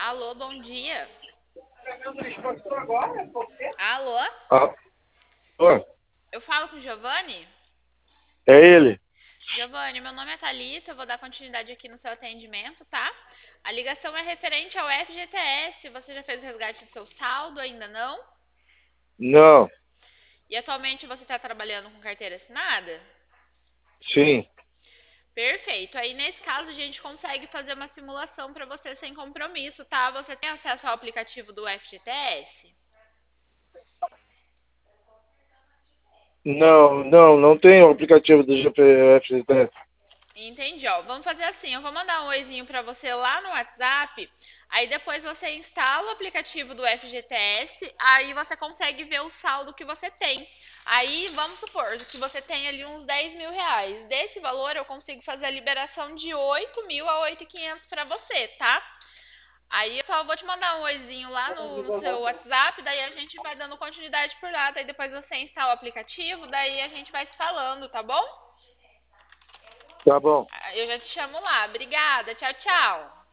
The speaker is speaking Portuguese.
Alô, bom dia. Alô? Ah, oi, Eu falo com o Giovanni? é ele. Giovanni, meu nome é Thalita, eu vou dar continuidade aqui no seu atendimento, tá? A ligação é referente ao FGTS. Você já fez o resgate do seu saldo? Ainda não? Não, E atualmente você está trabalhando com carteira assinada? sim. Perfeito. Aí nesse caso a gente consegue fazer uma simulação para você sem compromisso, tá? Você tem acesso ao aplicativo do FGTS? Não tem o aplicativo do GPF. Entendi, ó. Vamos fazer assim, eu vou mandar um oizinho pra você lá no WhatsApp, aí depois você instala o aplicativo do FGTS, aí você consegue ver o saldo que você tem. Aí, vamos supor que você tem ali uns 10 mil reais. Desse valor, eu consigo fazer a liberação de 8 mil a 8.500 para você, tá? Aí eu só vou te mandar um oizinho lá no seu WhatsApp, daí a gente vai dando continuidade por lá, daí depois você instala o aplicativo, daí a gente vai se falando, tá bom? Tá bom. Eu já te chamo lá. Obrigada. Tchau, tchau.